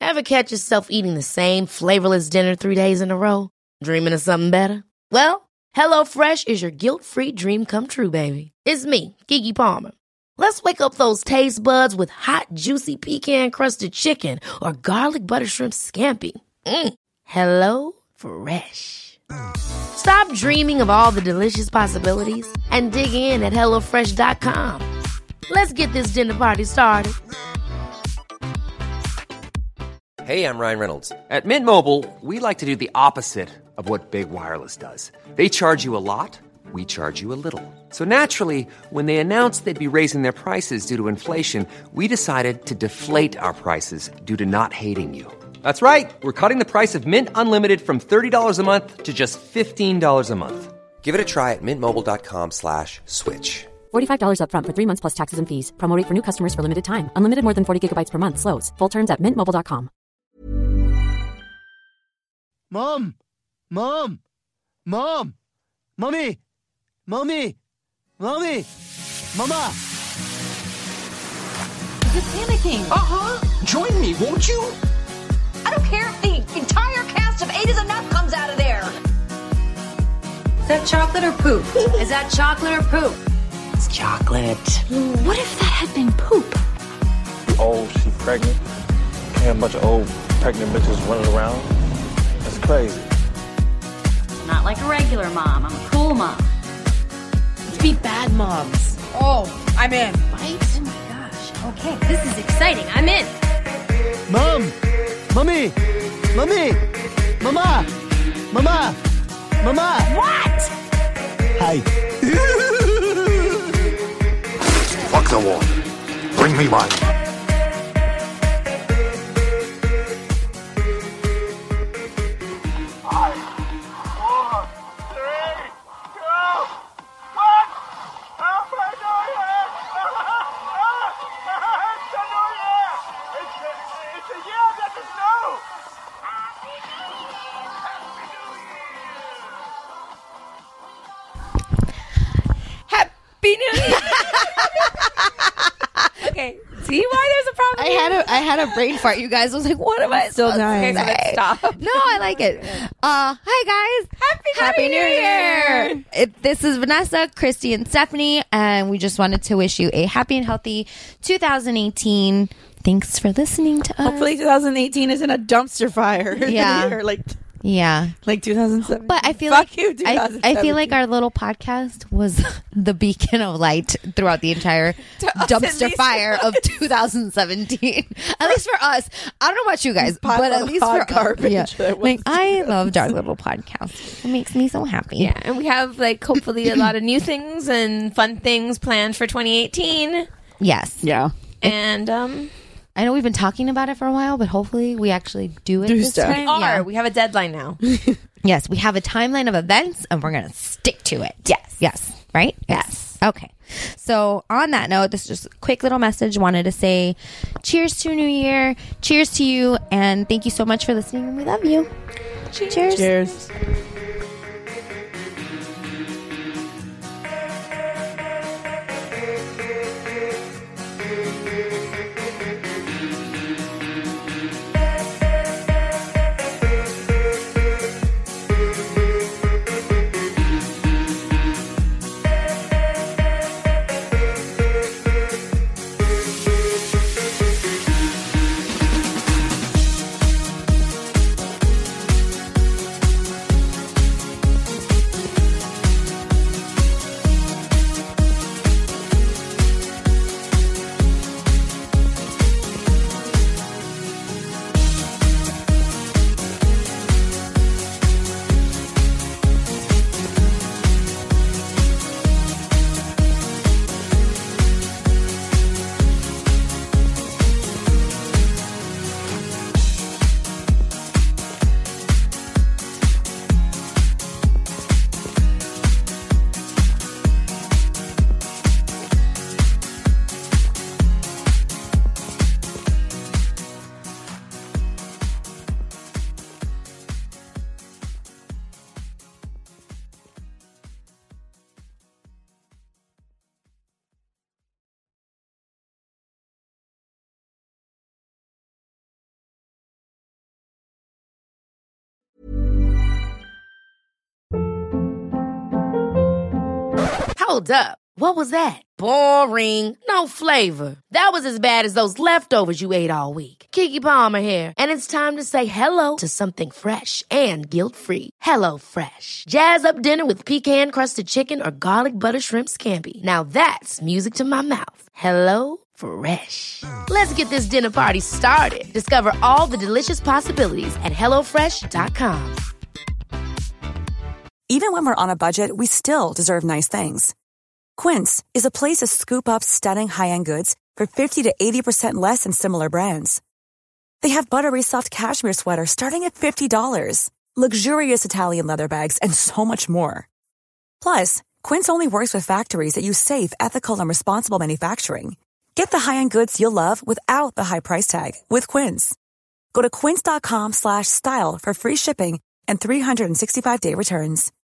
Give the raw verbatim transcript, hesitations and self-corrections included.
Ever catch yourself eating the same flavorless dinner three days in a row? Dreaming of something better? Well, HelloFresh is your guilt-free dream come true, baby. It's me, Keke Palmer. Let's wake up those taste buds with hot, juicy pecan-crusted chicken or garlic butter shrimp scampi. Mm. Hello Fresh. Stop dreaming of all the delicious possibilities and dig in at hello fresh dot com. Let's get this dinner party started. Hey, I'm Ryan Reynolds. At Mint Mobile, we like to do the opposite of what Big Wireless does. They charge you a lot, we charge you a little. So naturally, when they announced they'd be raising their prices due to inflation, we decided to deflate our prices due to not hating you. That's right. We're cutting the price of Mint Unlimited from thirty dollars a month to just fifteen dollars a month. Give it a try at mintmobile.com slash switch. forty-five dollars up front for three months plus taxes and fees. Promo rate for new customers for limited time. Unlimited more than forty gigabytes per month. Slows full terms at mint mobile dot com. Mom! Mom! Mom! Mommy! Mommy! Mommy! Mama! You're panicking. Uh-huh. Join me, won't you? I don't care if the entire cast of Eight is Enough comes out of there. Is that chocolate or poop? Is that chocolate or poop? It's chocolate. What if that had been poop? Oh, she pregnant? Can't a bunch of old pregnant bitches running around? That's crazy. Not like a regular mom. I'm a cool mom. Let's be bad moms. Oh, I'm in. Right? Oh my gosh. Okay, this is exciting. I'm in. Mom! Mommy! Mommy! Mama! Mama! Mama! What? Hi. Fuck the war. Bring me mine. Okay, see why there's a problem? I had a I had a brain fart, you guys. I was like, what am I Still supposed dying. to Okay, so say? let's stop. No, I like it. Uh, hi guys. Happy, Happy New New Year. Year. It, this is Vanessa, Christy, and Stephanie, and we just wanted to wish you a happy and healthy two thousand eighteen. Thanks for listening to us. Hopefully twenty eighteen isn't a dumpster fire. Yeah. Or like Yeah. like two thousand seven. But I feel Fuck like you, I, I feel like our little podcast was the beacon of light throughout the entire dumpster fire of two thousand seventeen. At least for us. I don't know about you guys, Pot but at of least hot for garbage. Yeah. That was Like I loved our little podcast. It makes me so happy. Yeah, and we have like hopefully a lot of new things and fun things planned for twenty eighteen. Yes. Yeah. And um I know we've been talking about it for a while, but hopefully we actually do it Do this stuff. time. we are. Yeah. We have a deadline now. Yes, we have a timeline of events and we're going to stick to it. Yes. Yes. Right? Yes. Okay. So on that note, this is just a quick little message. Wanted to say cheers to New Year. Cheers to you. And thank you so much for listening. And we love you. Cheers. Cheers. Hold up. What was that? Boring. No flavor. That was as bad as those leftovers you ate all week. Keke Palmer here, and it's time to say hello to something fresh and guilt-free. Hello Fresh. Jazz up dinner with pecan-crusted chicken or garlic butter shrimp scampi. Now that's music to my mouth. Hello Fresh. Let's get this dinner party started. Discover all the delicious possibilities at hello fresh dot com. Even when we're on a budget, we still deserve nice things. Quince is a place to scoop up stunning high-end goods for fifty to eighty percent less than similar brands. They have buttery soft cashmere sweaters starting at fifty dollars, luxurious Italian leather bags, and so much more. Plus, Quince only works with factories that use safe, ethical, and responsible manufacturing. Get the high-end goods you'll love without the high price tag with Quince. Go to quince dot com slash style for free shipping and three sixty-five day returns.